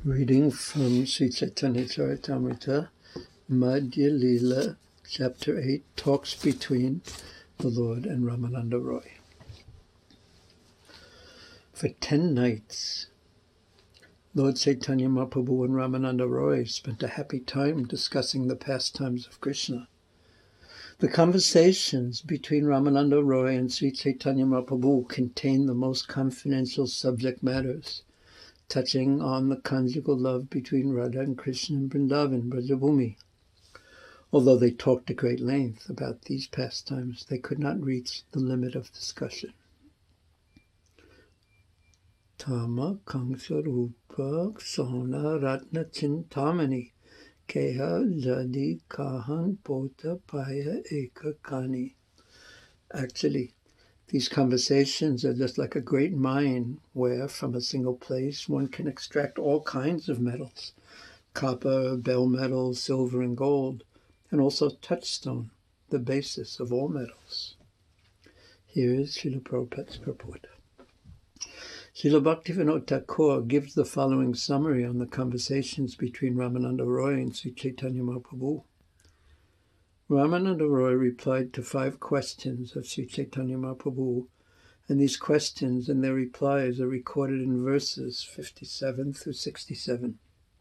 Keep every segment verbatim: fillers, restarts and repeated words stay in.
Reading from Sri Chaitanya Charitamrita, Madhya Lila, Chapter eight, Talks between the Lord and Ramananda Roy. For ten nights, Lord Chaitanya Mahaprabhu and Ramananda Roy spent a happy time discussing the pastimes of Krishna. The conversations between Ramananda Roy and Sri Chaitanya Mahaprabhu contained the most confidential subject matters, touching on the conjugal love between Radha and Krishna in Vrindavan, Brajabhumi. Although they talked at great length about these pastimes, they could not reach the limit of discussion. Tama Kangsha Rupa Sona Ratna Chintamani Keha Jadi Kahan Pota Paya Eka Kani. Actually, these conversations are just like a great mine where, from a single place, one can extract all kinds of metals, copper, bell metal, silver, and gold, and also touchstone, the basis of all metals. Here is Srila Prabhupada's purport. Srila Bhaktivinoda Thakur gives the following summary on the conversations between Ramananda Roy and Sri Chaitanya Mahaprabhu. Ramananda Roy replied to five questions of Sri Chaitanya Mahaprabhu, and these questions and their replies are recorded in verses fifty-seven through sixty-seven.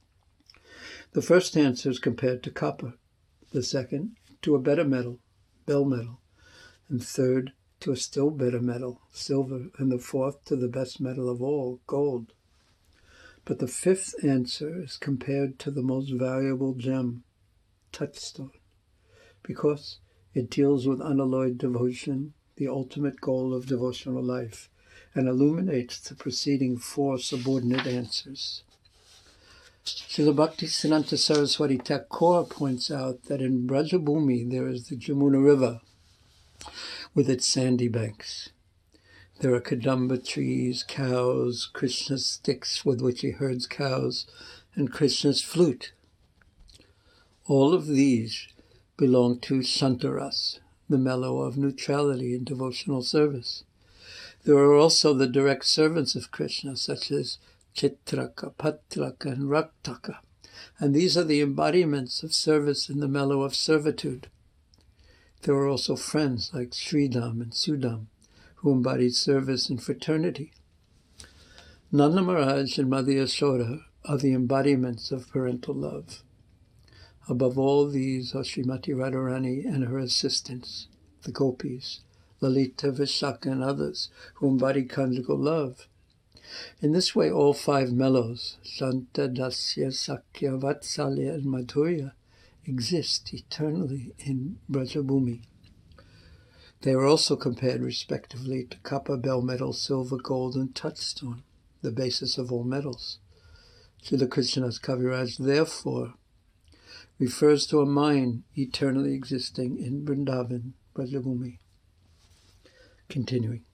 The first answer is compared to copper, the second to a better metal, bell metal, and third to a still better metal, silver, and the fourth to the best metal of all, gold. But the fifth answer is compared to the most valuable gem, touchstone, because it deals with unalloyed devotion, the ultimate goal of devotional life, and illuminates the preceding four subordinate answers. Srila Bhaktisiddhanta Saraswati Thakur points out that in Brajabhumi there is the Jamuna River with its sandy banks. There are Kadamba trees, cows, Krishna's sticks with which he herds cows, and Krishna's flute. All of these belong to Shantaras, the mellow of neutrality in devotional service. There are also the direct servants of Krishna, such as Chitraka, Patraka, and Raktaka, and these are the embodiments of service in the mellow of servitude. There are also friends like Sridham and Sudam, who embody service and fraternity. Nanda Maharaj and Mother Yashoda are the embodiments of parental love. Above all these are Srimati Radharani and her assistants, the gopis, Lalita, Vishaka, and others, who embody conjugal love. In this way, all five mellows, Shanta, Dasya, Sakya, Vatsalya, and Madhurya, exist eternally in Brajabhumi. They are also compared respectively to copper, bell metal, silver, gold, and touchstone, the basis of all metals. Srila Krishnadas Kaviraj, therefore, refers to a mine eternally existing in Vrindavan, Brajabhumi. Continuing.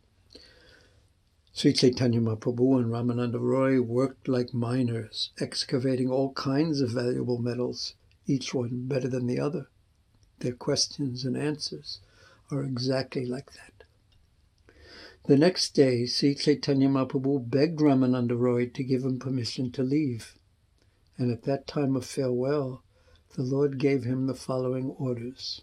Sri Chaitanya Mahaprabhu and Ramananda Roy worked like miners, excavating all kinds of valuable metals, each one better than the other. Their questions and answers are exactly like that. The next day, Sri Chaitanya Mahaprabhu begged Ramananda Roy to give him permission to leave, and at that time of farewell, the Lord gave him the following orders.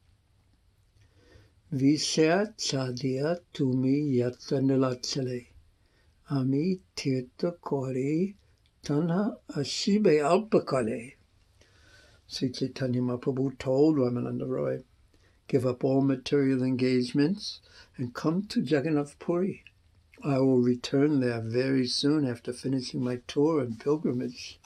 Vishya chadiya tumi yatra nilachale, ami tirtha kori tanha ashibe alpakale. Sri Chaitanya Mahaprabhu told Ramananda Roy, give up all material engagements and come to Jagannath Puri. I will return there very soon after finishing my tour and pilgrimage.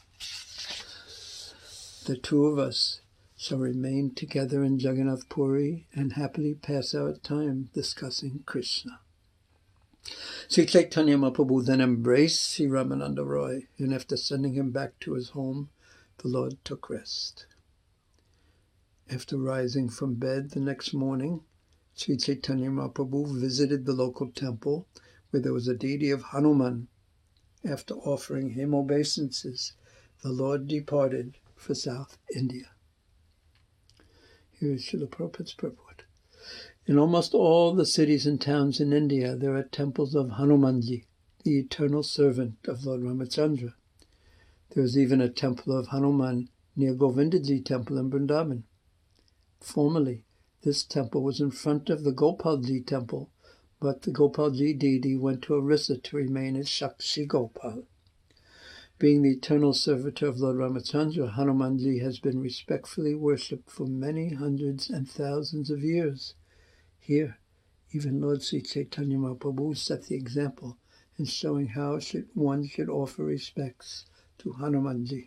The two of us shall remain together in Jagannath Puri and happily pass our time discussing Krishna. Sri Chaitanya Mahaprabhu then embraced Sri Ramananda Roy, and after sending him back to his home, the Lord took rest. After rising from bed the next morning, Sri Chaitanya Mahaprabhu visited the local temple where there was a deity of Hanuman. After offering him obeisances, the Lord departed for South India. Here is Srila Prabhupada's purport. In almost all the cities and towns in India, there are temples of Hanumanji, the eternal servant of Lord Ramachandra. There is even a temple of Hanuman near Govindaji temple in Vrindavan. Formerly, this temple was in front of the Gopalji temple, but the Gopalji deity went to Orissa to remain as Shakshi Gopal. Being the eternal servitor of Lord Ramachandra, Hanumanji has been respectfully worshipped for many hundreds and thousands of years. Here, even Lord Sri Chaitanya Mahaprabhu set the example in showing how should, one should offer respects to Hanumanji.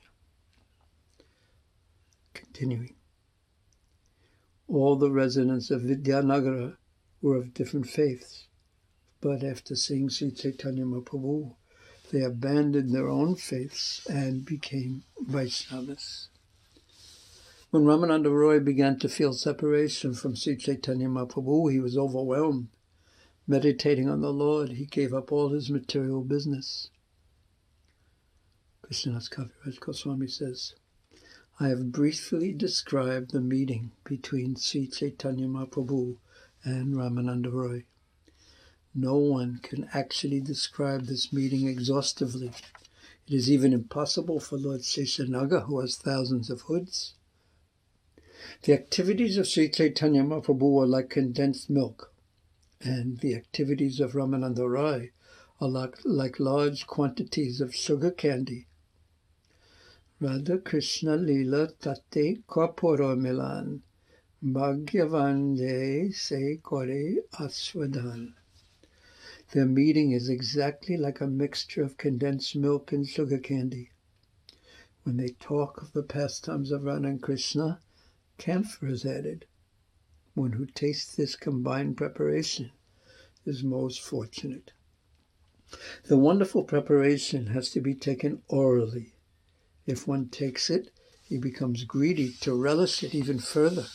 Continuing. All the residents of Vidyanagara were of different faiths, but after seeing Sri Chaitanya Mahaprabhu, they abandoned their own faiths and became Vaishnavas. When Ramananda Roy began to feel separation from Sri Chaitanya Mahaprabhu, he was overwhelmed. Meditating on the Lord, he gave up all his material business. Krishnadas Kaviraj Goswami says, I have briefly described the meeting between Sri Chaitanya Mahaprabhu and Ramananda Roy. No one can actually describe this meeting exhaustively. It is even impossible for Lord Sheshanaga, who has thousands of hoods. The activities of Sri Chaitanya Mahaprabhu are like condensed milk, and the activities of Ramananda Roy are like, like large quantities of sugar candy. Radha Krishna Lila Tate Kapura Milan Bhagyavan Se Kore Aswadan. Their meeting is exactly like a mixture of condensed milk and sugar candy. When they talk of the pastimes of Radha and Krishna, camphor is added. One who tastes this combined preparation is most fortunate. The wonderful preparation has to be taken orally. If one takes it, he becomes greedy to relish it even further.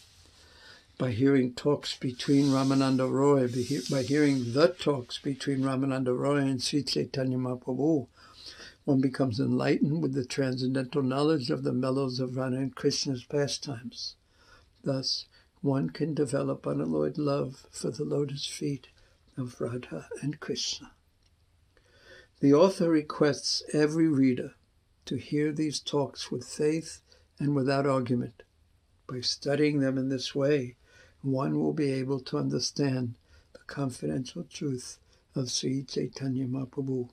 By hearing talks between Ramananda Roy, by hearing the talks between Ramananda Roy and Sri Chaitanya Mahaprabhu, one becomes enlightened with the transcendental knowledge of the mellows of Radha and Krishna's pastimes. Thus, one can develop unalloyed love for the lotus feet of Radha and Krishna. The author requests every reader to hear these talks with faith and without argument. By studying them in this way, one will be able to understand the confidential truth of Sri Chaitanya Mahaprabhu.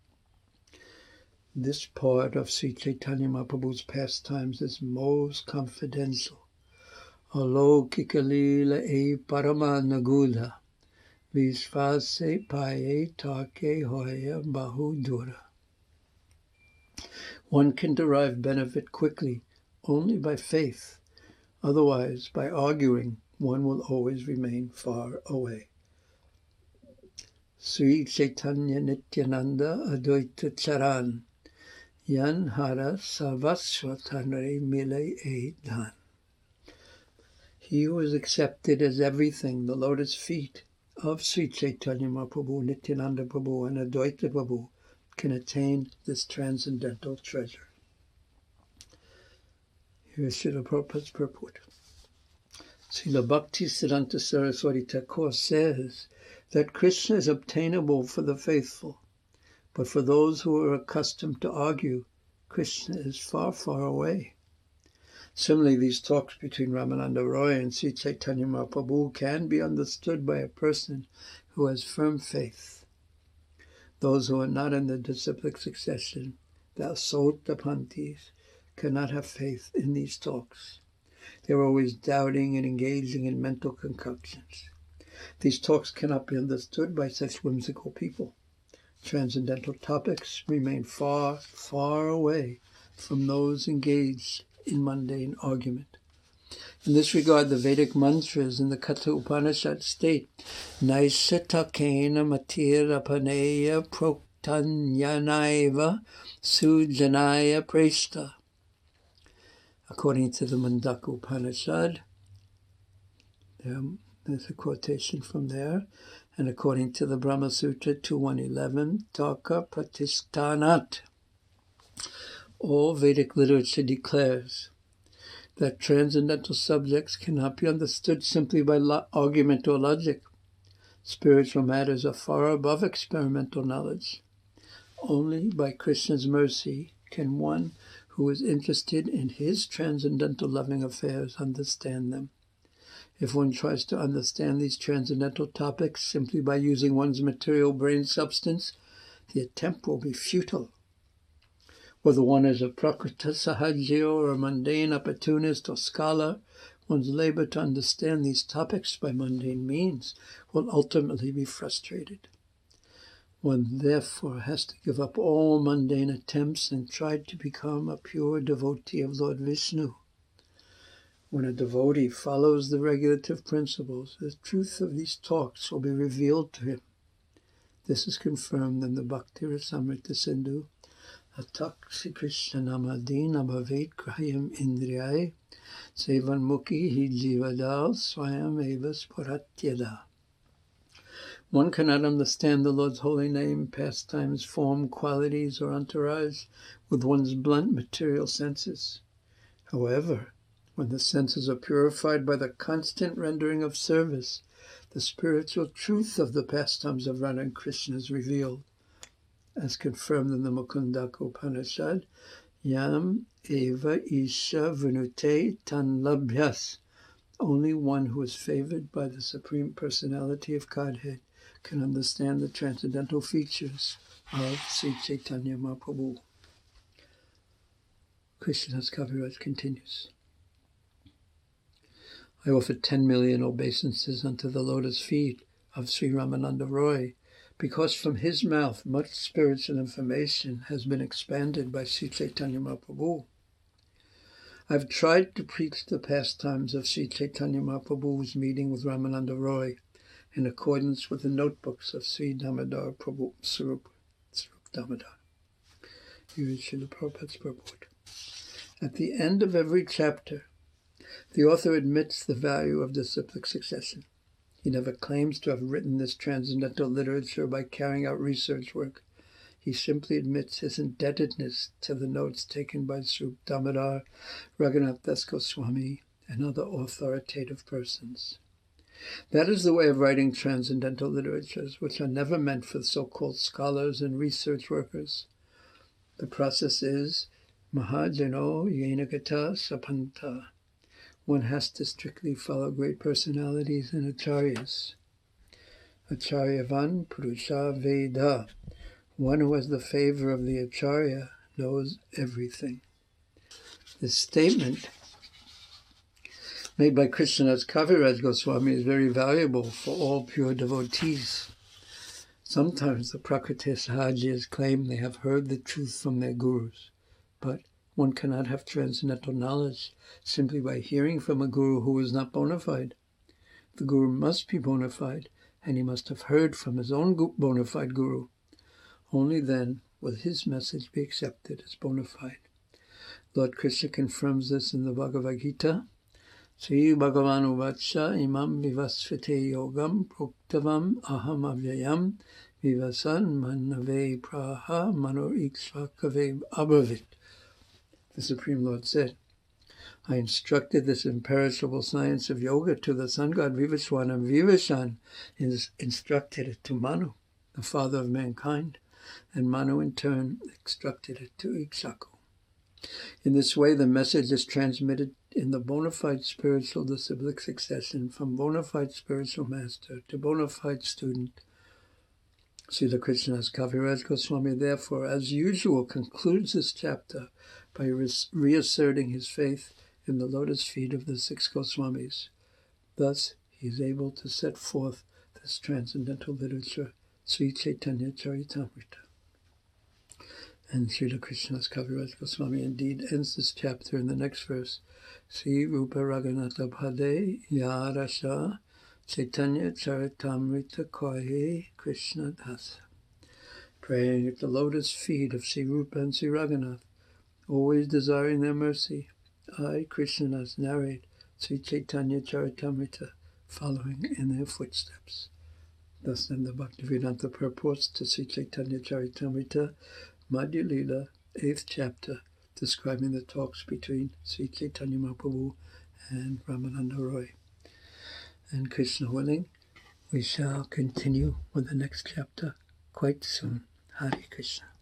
This part of Sri Chaitanya Mahaprabhu's pastimes is most confidential. Alaukika lila e paramanagula, visvase paye take hoya bahudura. One can derive benefit quickly only by faith. Otherwise, by arguing, one will always remain far away. Sri Chaitanya Nityananda Advaita Charan Yan Hara Savaswatanare Mile E Dhan. He who is accepted as everything, the lotus feet of Sri Chaitanya Mahaprabhu, Nityananda Prabhu, and Advaita Prabhu, can attain this transcendental treasure. Here is Srila Prabhupada's purport. Srila Bhakti Siddhanta Saraswati Thakur says that Krishna is obtainable for the faithful, but for those who are accustomed to argue, Krishna is far, far away. Similarly, these talks between Ramananda Roy and Sri Chaitanya Mahaprabhu can be understood by a person who has firm faith. Those who are not in the disciplic succession, the Asotapantis, cannot have faith in these talks. They are always doubting and engaging in mental concoctions. These talks cannot be understood by such whimsical people. Transcendental topics remain far, far away from those engaged in mundane argument. In this regard, the Vedic mantras in the Katha Upanishad state, Naishatakena matira paneya proktanyanaiva sujanaya presta. According to the Mandaka Upanishad, there's a quotation from there, and according to the Brahma Sutra two one eleven, Taka Pratishtanat. All Vedic literature declares that transcendental subjects cannot be understood simply by lo- argument or logic. Spiritual matters are far above experimental knowledge. Only by Krishna's mercy can one who is interested in his transcendental loving affairs understand them. If one tries to understand these transcendental topics simply by using one's material brain substance, the attempt will be futile. Whether one is a Prakriti Sahajya or a mundane opportunist or scholar, one's labor to understand these topics by mundane means will ultimately be frustrated. One therefore has to give up all mundane attempts and try to become a pure devotee of Lord Vishnu. When a devotee follows the regulative principles, the truth of these talks will be revealed to him. This is confirmed in the Bhakti Rasamrita Sindhu. Ataksi Krishna Namadin Abhavet Graham Indriyai Sevanmukhi Hi Jivadal Swayam Evas Puratyada. One cannot understand the Lord's holy name, pastimes, form, qualities, or entourage with one's blunt material senses. However, when the senses are purified by the constant rendering of service, the spiritual truth of the pastimes of Radha and Krishna is revealed, as confirmed in the Mukundaka Upanishad, Yam eva isha vrinute tan labhyas. Only one who is favored by the Supreme Personality of Godhead can understand the transcendental features of Sri Chaitanya Mahaprabhu. Krishnadas Kaviraj continues. I offer ten million obeisances unto the lotus feet of Sri Ramananda Roy, because from his mouth much spiritual information has been expanded by Sri Chaitanya Mahaprabhu. I have tried to preach the pastimes of Sri Chaitanya Mahaprabhu's meeting with Ramananda Roy in accordance with the notebooks of Sri Damodar Prabhu Sarup, Sarup Damodar. Here is Srila Prabhupada's purport. At the end of every chapter, the author admits the value of disciplic succession. He never claims to have written this transcendental literature by carrying out research work. He simply admits his indebtedness to the notes taken by Sarup Damodar, Raghunath Das Goswami, and other authoritative persons. That is the way of writing transcendental literatures, which are never meant for so-called scholars and research workers. The process is Mahajano Yenagata Sapanta. One has to strictly follow great personalities and acharyas. Acharyavan Purusha Veda. One who has the favor of the acharya knows everything. This statement made by Krishnadas Kaviraj Goswami is very valuable for all pure devotees. Sometimes the Prakriti Sahajas claim they have heard the truth from their gurus, but one cannot have transcendental knowledge simply by hearing from a guru who is not bona fide. The guru must be bona fide, and he must have heard from his own bona fide guru. Only then will his message be accepted as bona fide. Lord Krishna confirms this in the Bhagavad Gita. Sri Bhagavan Uvacha imam vivasvate yogam proktavam aham avyayam vivasan manave praha manor ikshvakave abhavit. The Supreme Lord said, I instructed this imperishable science of yoga to the sun god Vivaswan, and Vivasvan instructed it to Manu, the father of mankind, and Manu in turn instructed it to Ikshaku. In this way, the message is transmitted in the bona fide spiritual disciplic succession from bona fide spiritual master to bona fide student. Srila Krishnadas Kaviraj Goswami, therefore, as usual, concludes this chapter by reasserting his faith in the lotus feet of the six Goswamis. Thus, he is able to set forth this transcendental literature, Sri Chaitanya Charitamrita. And Srila Krishnadas Kaviraj Goswami indeed ends this chapter in the next verse. Sri Rupa Raghunatha Bhade Yarasha Chaitanya Charitamrita Kohe Krishna Dasa. Praying at the lotus feet of Sri Rupa and Sri Raghunath, always desiring their mercy, I, Krishnadas, narrate Sri Chaitanya Charitamrita, following in their footsteps. Thus then the Bhaktivedanta purports to Sri Chaitanya Charitamrita, Madhya Lila, eighth chapter, describing the talks between Sri Chaitanya Mahaprabhu and Ramananda Roy. And Krishna willing, we shall continue with the next chapter quite soon. Hare Krishna.